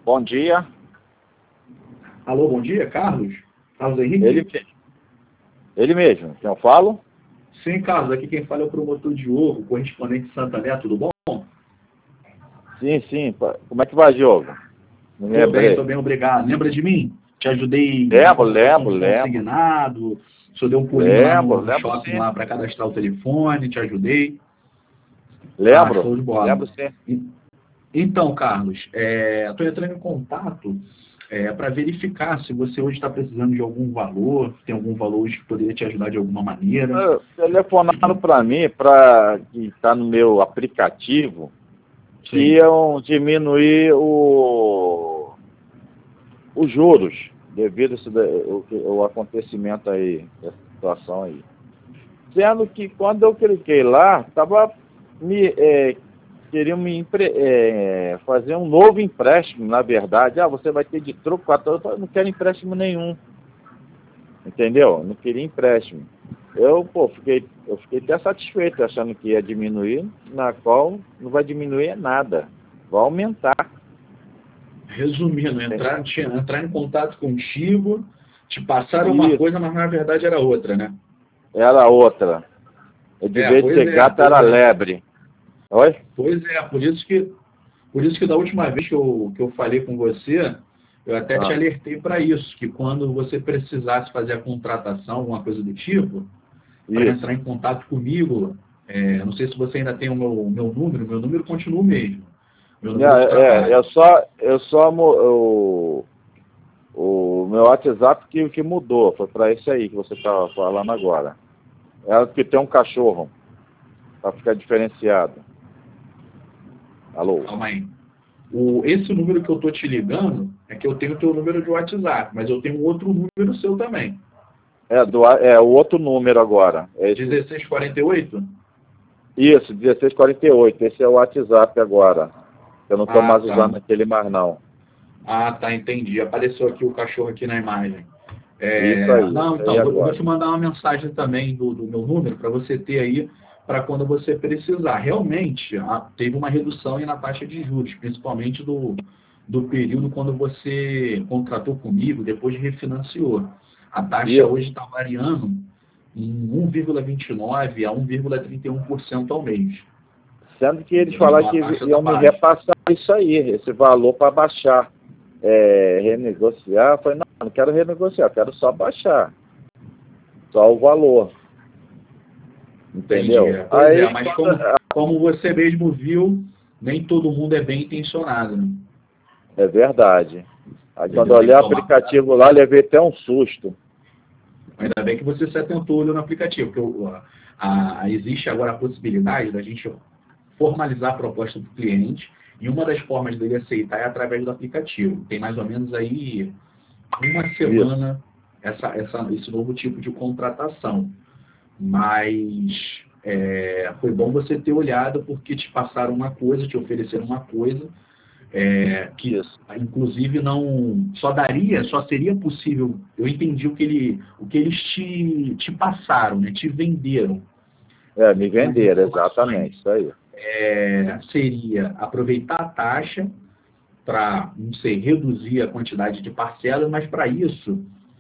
Bom dia. Alô, bom dia, Carlos? Carlos Henrique? Ele mesmo. Quem eu falo? Sim, Carlos. Aqui quem fala é o promotor Diogo, correspondente de Santander. Tudo bom? Sim. Como é que vai, Diogo? Tô bem, obrigado. Lembra de mim? Te ajudei Lembro. consignado. O senhor deu um pulinho lá no shopping Sim. lá para cadastrar o telefone, te ajudei. Lembro. Show de bola. Lembro, sim. Então, Carlos, estou entrando em contato para verificar se você hoje está precisando de algum valor, tem algum valor hoje que poderia te ajudar de alguma maneira. Telefonaram para mim, para que está no meu aplicativo, que iam diminuir os juros devido ao acontecimento aí, essa situação aí. Sendo que quando eu cliquei lá, queriam fazer um novo empréstimo, na verdade. Você vai ter de troco, eu não quero empréstimo nenhum. Entendeu? Não queria empréstimo. Eu fiquei até satisfeito, achando que ia diminuir, na qual não vai diminuir nada. Vai aumentar. Resumindo, entrar em contato contigo, te passaram uma coisa, mas na verdade era outra, né? Era outra. Eu devia ter gato, era lebre. Oi? Pois é, por isso que da última vez que eu falei com você, eu até te alertei para isso, que quando você precisasse fazer a contratação, alguma coisa do tipo, para entrar em contato comigo, não sei se você ainda tem o meu número continua o mesmo. O meu WhatsApp que mudou, foi para esse aí que você estava falando agora. É o que tem um cachorro, para ficar diferenciado. Alô? Calma aí. Esse número que eu tô te ligando é que eu tenho o teu número de WhatsApp, mas eu tenho outro número seu também. O outro número agora. 1648? Isso, 1648. Esse é o WhatsApp agora. Eu não estou mais usando aquele mais não. Ah, tá, entendi. Apareceu aqui o cachorro aqui na imagem. Isso aí. Não, então, eu vou te mandar uma mensagem também do meu número para você ter aí para quando você precisar. Realmente, teve uma redução aí na taxa de juros, principalmente do período quando você contratou comigo, depois refinanciou. A taxa hoje está variando em 1,29% a 1,31% ao mês. Sendo que eles falaram que iam me repassar isso aí, esse valor para baixar. Renegociar. Eu falei, não quero renegociar, quero só baixar. Só o valor. Entendeu? Pois mas como você mesmo viu, nem todo mundo é bem intencionado, né? É verdade. Aí quando eu olhei o aplicativo lá, levei até um susto. Ainda bem que você se atentou no aplicativo, porque existe agora a possibilidade da gente formalizar a proposta do cliente, e uma das formas dele aceitar é através do aplicativo. Tem mais ou menos aí uma semana esse novo tipo de contratação. Mas foi bom você ter olhado, porque te passaram uma coisa, te ofereceram uma coisa, que inclusive só seria possível. Eu entendi o que eles te passaram, né? Te venderam. Me venderam, exatamente, isso aí. Seria aproveitar a taxa para, não sei, reduzir a quantidade de parcelas, mas para isso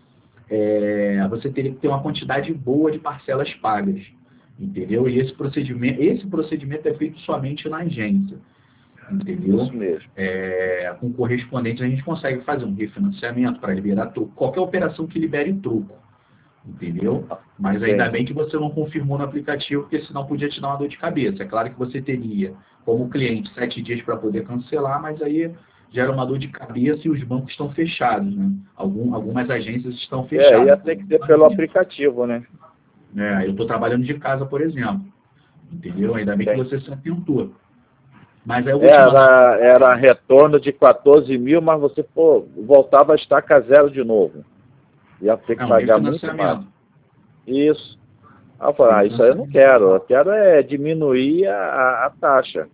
você teria que ter uma quantidade boa de parcelas pagas, entendeu? E esse procedimento é feito somente na agência, entendeu? Isso mesmo. Com correspondente a gente consegue fazer um refinanciamento para liberar troco, qualquer operação que libere troco, entendeu? Mas ainda bem que você não confirmou no aplicativo, porque senão podia te dar uma dor de cabeça. É claro que você teria, como cliente, 7 dias para poder cancelar, mas aí gera uma dor de cabeça e os bancos estão fechados, né? Algumas agências estão fechadas. Ia ter que ser pelo aplicativo, né? Eu estou trabalhando de casa, por exemplo. Entendeu? Ainda bem que você se atentou. Mas aí eu vou era retorno de 14 mil, mas você voltava a estaca zero de novo. Ia ter que pagar muito mais. Isso. Aí eu falei, isso aí eu não quero. Eu quero diminuir a taxa.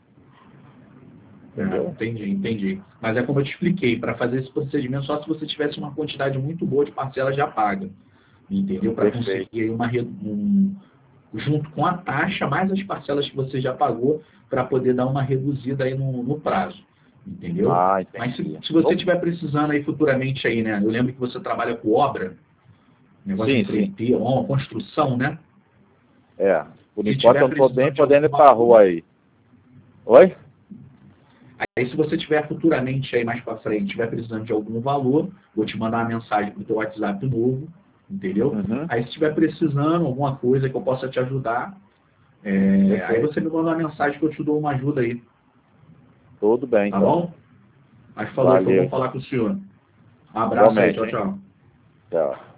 Entendi. Mas é como eu te expliquei, para fazer esse procedimento, só se você tivesse uma quantidade muito boa de parcelas já paga. Entendeu? Para conseguir junto com a taxa, mais as parcelas que você já pagou, para poder dar uma reduzida aí no prazo. entendeu? Ah, Mas entendi. se você estiver precisando aí futuramente aí, né? Eu lembro que você trabalha com obra, negócio Sim, de sim. empreender, uma construção, né? É. Por Se enquanto tiver eu não tô precisando nem de algum podendo ir pra valor, rua aí. Oi? aí se você tiver futuramente aí mais para frente, tiver precisando de algum valor, vou te mandar uma mensagem pro teu WhatsApp novo, entendeu? Uhum. Aí se estiver precisando alguma coisa que eu possa te ajudar, aí Perfeito. você me manda uma mensagem que eu te dou uma ajuda aí, Tudo bem, tá então. bom? Mas falou, foi Valeu, bom falar então. com o senhor. Um abraço aí, Igualmente, tchau, hein? tchau. Tchau.